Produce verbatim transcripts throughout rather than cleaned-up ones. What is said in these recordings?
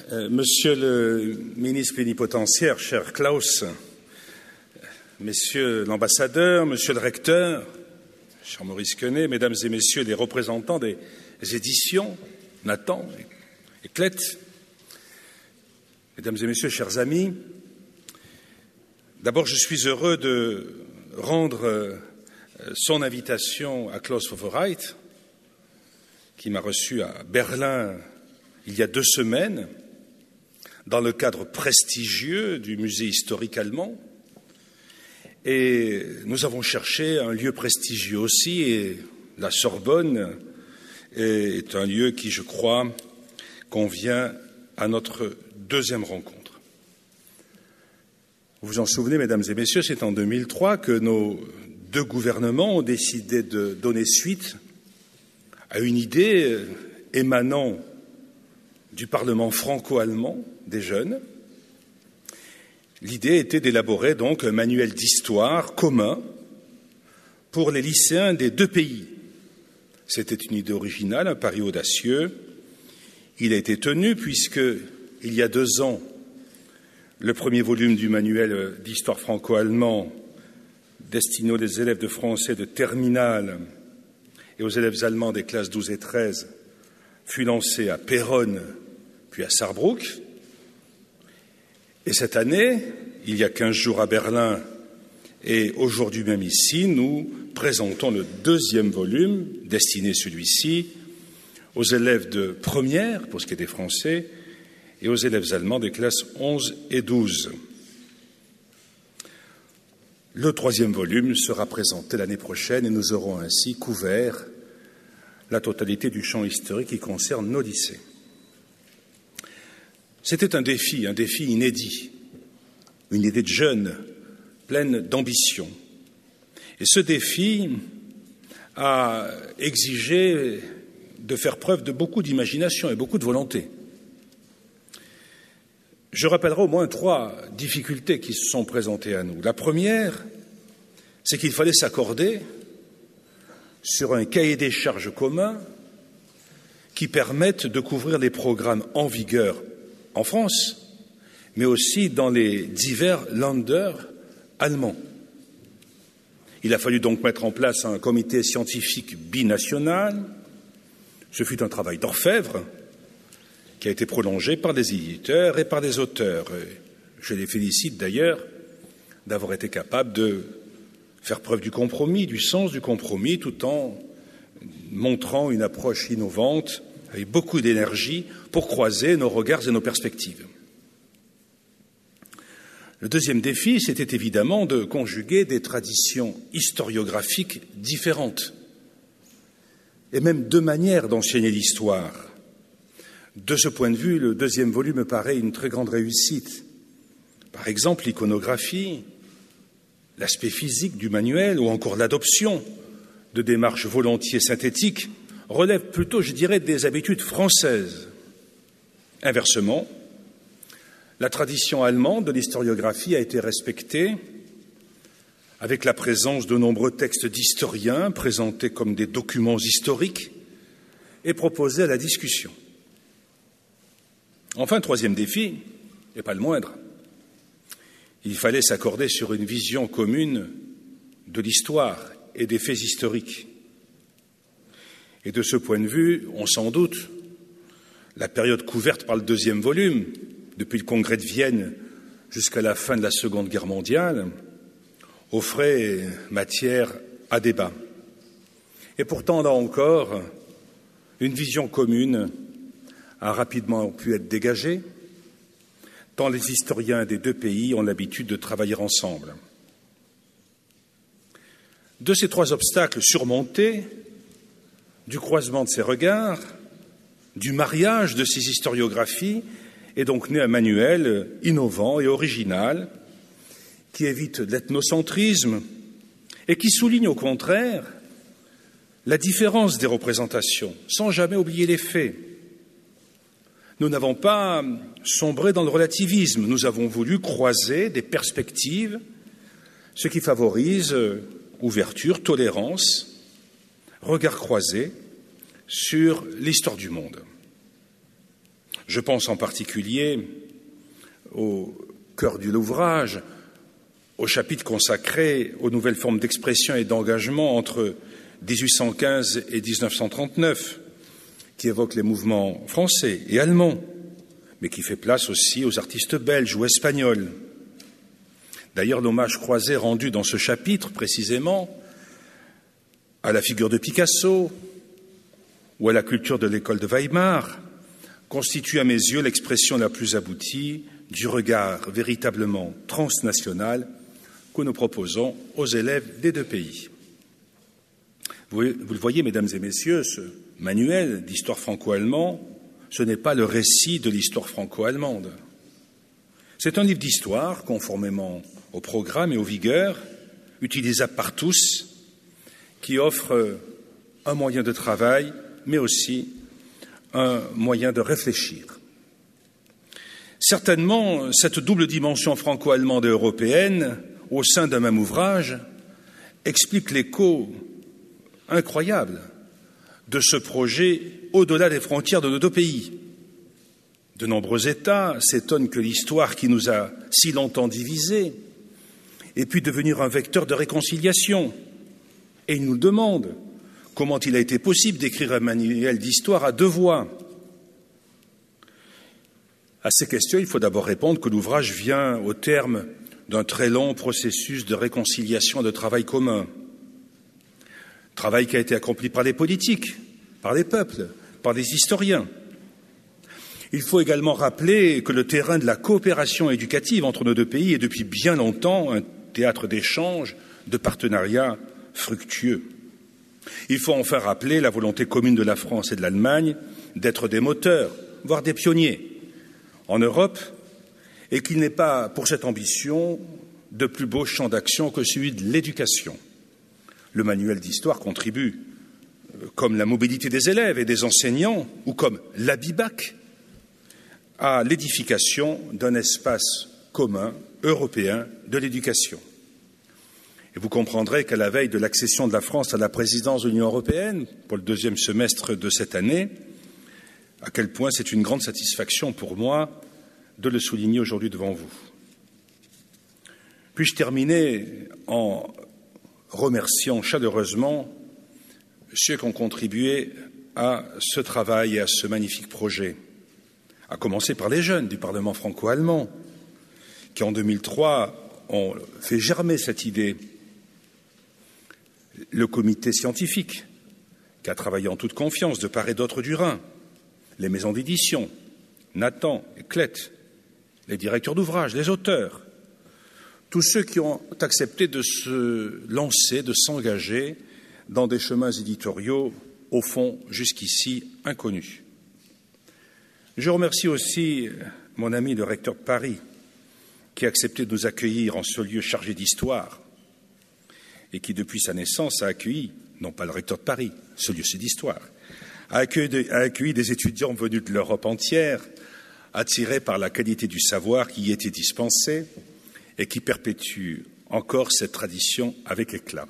Euh, Monsieur le ministre plénipotentiaire, cher Klaus, Messieurs l'ambassadeur, Monsieur le recteur, cher Maurice Quenet, Mesdames et Messieurs les représentants des éditions, Nathan et Clette, Mesdames et Messieurs, chers amis, d'abord je suis heureux de rendre son invitation à Klaus Wowereit, qui m'a reçu à Berlin il y a deux semaines, dans le cadre prestigieux du musée historique allemand. Et nous avons cherché un lieu prestigieux aussi, et la Sorbonne est un lieu qui, je crois, convient à notre deuxième rencontre. Vous vous en souvenez, mesdames et messieurs, c'est en deux mille trois que nos deux gouvernements ont décidé de donner suite à une idée émanant du Parlement franco-allemand des jeunes. L'idée était d'élaborer donc un manuel d'histoire commun pour les lycéens des deux pays. C'était une idée originale, un pari audacieux. Il a été tenu puisque, il y a deux ans, le premier volume du manuel d'histoire franco-allemand destiné aux élèves de français de terminale et aux élèves allemands des classes douze et treize fut lancé à Péronne puis à Sarrebruck. Et cette année, il y a quinze jours à Berlin et aujourd'hui même ici, nous présentons le deuxième volume, destiné celui-ci aux élèves de première, pour ce qui est des Français, et aux élèves allemands des classes onze et douze. Le troisième volume sera présenté l'année prochaine et nous aurons ainsi couvert la totalité du champ historique qui concerne nos lycées. C'était un défi, un défi inédit, une idée de jeune, pleine d'ambition. Et ce défi a exigé de faire preuve de beaucoup d'imagination et beaucoup de volonté. Je rappellerai au moins trois difficultés qui se sont présentées à nous. La première, c'est qu'il fallait s'accorder sur un cahier des charges commun qui permette de couvrir les programmes en vigueur en France, mais aussi dans les divers Länder allemands. Il a fallu donc mettre en place un comité scientifique binational. Ce fut un travail d'orfèvre qui a été prolongé par des éditeurs et par des auteurs. Je les félicite d'ailleurs d'avoir été capables de faire preuve du compromis, du sens du compromis, tout en montrant une approche innovante avec beaucoup d'énergie pour croiser nos regards et nos perspectives. Le deuxième défi, c'était évidemment de conjuguer des traditions historiographiques différentes et même deux manières d'enseigner l'histoire. De ce point de vue, le deuxième volume me paraît une très grande réussite. Par exemple, l'iconographie, l'aspect physique du manuel ou encore l'adoption de démarches volontiers synthétiques relèvent plutôt, je dirais, des habitudes françaises. Inversement, la tradition allemande de l'historiographie a été respectée avec la présence de nombreux textes d'historiens présentés comme des documents historiques et proposés à la discussion. Enfin, troisième défi, et pas le moindre, il fallait s'accorder sur une vision commune de l'histoire et des faits historiques. Et de ce point de vue, on s'en doute, la période couverte par le deuxième volume, depuis le Congrès de Vienne jusqu'à la fin de la Seconde Guerre mondiale, offrait matière à débat. Et pourtant, là encore, une vision commune a rapidement pu être dégagée, tant les historiens des deux pays ont l'habitude de travailler ensemble. De ces trois obstacles surmontés, du croisement de ces regards, du mariage de ces historiographies, est donc né un manuel innovant et original qui évite l'ethnocentrisme et qui souligne au contraire la différence des représentations, sans jamais oublier les faits. Nous n'avons pas sombré dans le relativisme, nous avons voulu croiser des perspectives, ce qui favorise ouverture, tolérance, regard croisé sur l'histoire du monde. Je pense en particulier au cœur de l'ouvrage, au chapitre consacré aux nouvelles formes d'expression et d'engagement entre dix-huit cent quinze et dix-neuf cent trente-neuf, qui évoque les mouvements français et allemands, mais qui fait place aussi aux artistes belges ou espagnols. D'ailleurs, l'hommage croisé rendu dans ce chapitre, précisément, à la figure de Picasso ou à la culture de l'école de Weimar, constitue à mes yeux l'expression la plus aboutie du regard véritablement transnational que nous proposons aux élèves des deux pays. Vous, vous le voyez, mesdames et messieurs, ce manuel d'histoire franco-allemand, ce n'est pas le récit de l'histoire franco-allemande. C'est un livre d'histoire, conformément au programme et aux vigueurs, utilisable par tous, qui offre un moyen de travail, mais aussi un moyen de réfléchir. Certainement, cette double dimension franco-allemande et européenne, au sein d'un même ouvrage, explique l'écho incroyable de ce projet au-delà des frontières de nos deux pays. De nombreux États s'étonnent que l'histoire qui nous a si longtemps divisés ait pu devenir un vecteur de réconciliation. Et ils nous demandent comment il a été possible d'écrire un manuel d'histoire à deux voix. À ces questions, il faut d'abord répondre que l'ouvrage vient au terme d'un très long processus de réconciliation et de travail commun. Travail qui a été accompli par les politiques, par les peuples, par les historiens. Il faut également rappeler que le terrain de la coopération éducative entre nos deux pays est depuis bien longtemps un théâtre d'échanges, de partenariats fructueux. Il faut enfin rappeler la volonté commune de la France et de l'Allemagne d'être des moteurs, voire des pionniers en Europe, et qu'il n'est pas pour cette ambition de plus beau champ d'action que celui de l'éducation. Le manuel d'histoire contribue, comme la mobilité des élèves et des enseignants, ou comme l'Abibac, à l'édification d'un espace commun européen de l'éducation. Et vous comprendrez qu'à la veille de l'accession de la France à la présidence de l'Union européenne, pour le deuxième semestre de cette année, à quel point c'est une grande satisfaction pour moi de le souligner aujourd'hui devant vous. Puis-je terminer en remerciant chaleureusement ceux qui ont contribué à ce travail et à ce magnifique projet, à commencer par les jeunes du Parlement franco-allemand, qui en deux mille trois ont fait germer cette idée, le comité scientifique, qui a travaillé en toute confiance de part et d'autre du Rhin, les maisons d'édition, Nathan et Klett, les directeurs d'ouvrage, les auteurs, tous ceux qui ont accepté de se lancer, de s'engager dans des chemins éditoriaux, au fond, jusqu'ici inconnus. Je remercie aussi mon ami le recteur de Paris, qui a accepté de nous accueillir en ce lieu chargé d'histoire et qui, depuis sa naissance, a accueilli, non pas le recteur de Paris, ce lieu c'est d'histoire, a accueilli, a accueilli des étudiants venus de l'Europe entière, attirés par la qualité du savoir qui y était dispensé et qui perpétue encore cette tradition avec éclat.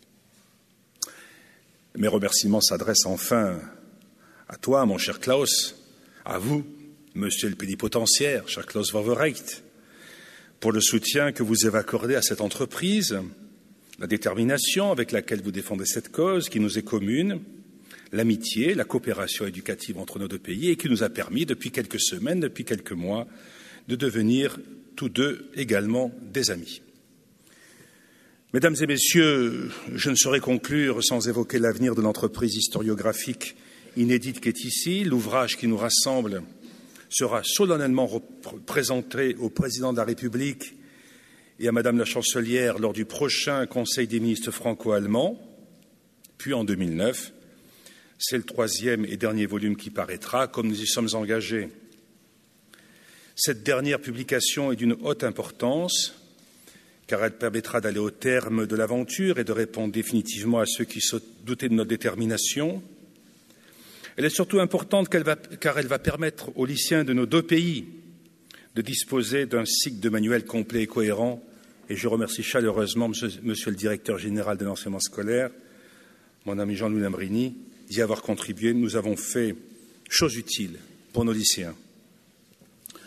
Mes remerciements s'adressent enfin à toi, mon cher Klaus, à vous, monsieur le plénipotentiaire, cher Klaus Wowereit, pour le soutien que vous avez accordé à cette entreprise, la détermination avec laquelle vous défendez cette cause qui nous est commune, l'amitié, la coopération éducative entre nos deux pays et qui nous a permis, depuis quelques semaines, depuis quelques mois, de devenir tous deux également des amis. Mesdames et messieurs, je ne saurais conclure sans évoquer l'avenir de l'entreprise historiographique inédite qui est ici. L'ouvrage qui nous rassemble sera solennellement présenté au président de la République et à Madame la Chancelière lors du prochain Conseil des ministres franco-allemands, puis en deux mille neuf. C'est le troisième et dernier volume qui paraîtra, comme nous y sommes engagés. Cette dernière publication est d'une haute importance, car elle permettra d'aller au terme de l'aventure et de répondre définitivement à ceux qui se doutaient de notre détermination. Elle est surtout importante qu'elle va, car elle va permettre aux lycéens de nos deux pays de disposer d'un cycle de manuels complet et cohérent. Et je remercie chaleureusement monsieur, monsieur le directeur général de l'enseignement scolaire, mon ami Jean-Louis Lambrini, d'y avoir contribué. Nous avons fait chose utile pour nos lycéens.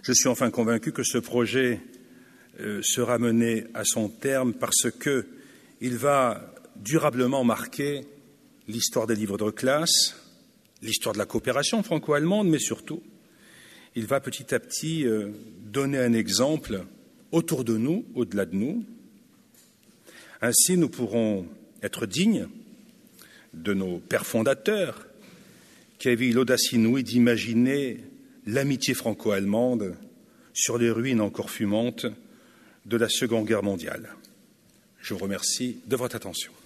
Je suis enfin convaincu que ce projet euh, sera mené à son terme parce qu'il va durablement marquer l'histoire des livres de classe, l'histoire de la coopération franco-allemande, mais surtout, il va petit à petit euh, donner un exemple autour de nous, au-delà de nous. Ainsi, nous pourrons être dignes de nos pères fondateurs qui avaient eu l'audace inouïe d'imaginer l'amitié franco-allemande sur les ruines encore fumantes de la Seconde Guerre mondiale. Je vous remercie de votre attention.